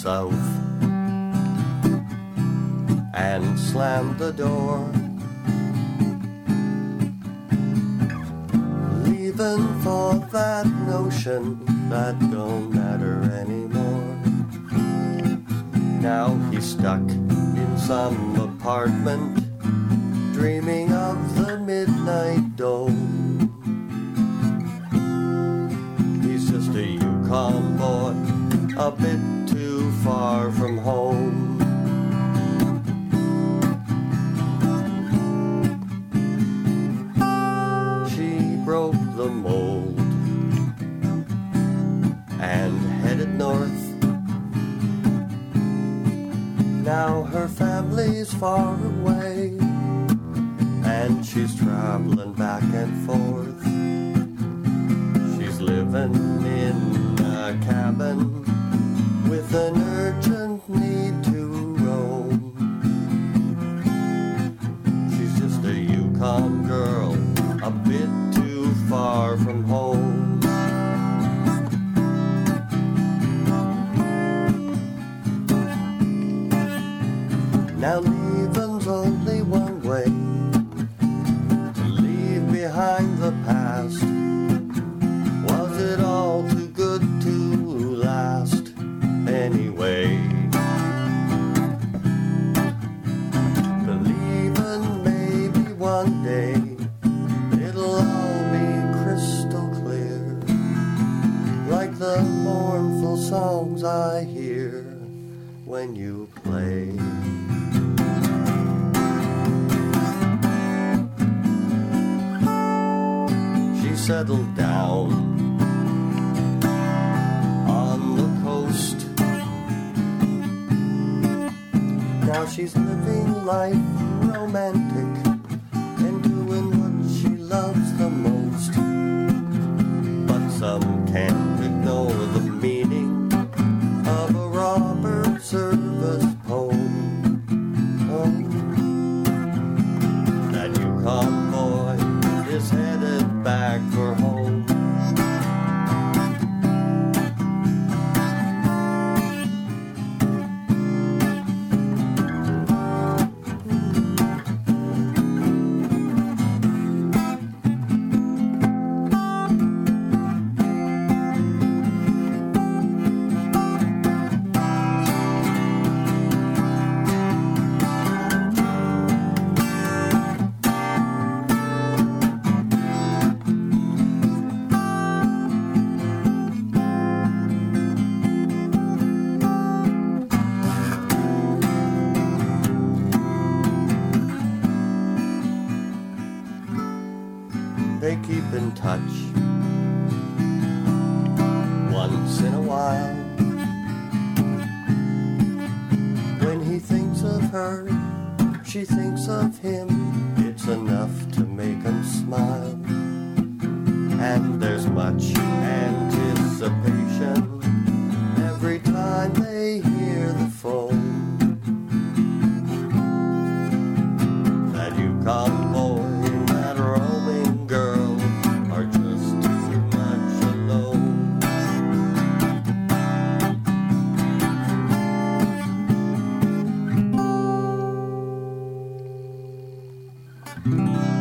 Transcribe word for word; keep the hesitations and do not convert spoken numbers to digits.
south and slammed the door, leaving for that notion that don't matter anymore. Now he's stuck in some apartment, dreaming of the midnight dome. He's just a Yukon boy, a bit too far from home. She broke the mold and headed north. Now her family's far away, and she's traveling back and forth. She's living in a cabin with an urgent need to roam. She's just a Yukon girl, a bit too far from home. Now leaving's only one way, to leave behind the past. Was it all too good to last anyway? Believing maybe one day it'll all be crystal clear, like the mournful songs I hear when you play. Settled down on the coast. Now she's living life romantic and doing what she loves the most. But some can't ignore the meaning of a Robert Service poem. Oh, that Yukon boy is headed back for home. They keep in touch once in a while. When he thinks of her, she thinks of him. It's enough to make him smile. And there's much anticipation every time they hear the phone. That Yukon boy and that roaming girl are just too much alone. Mm-hmm.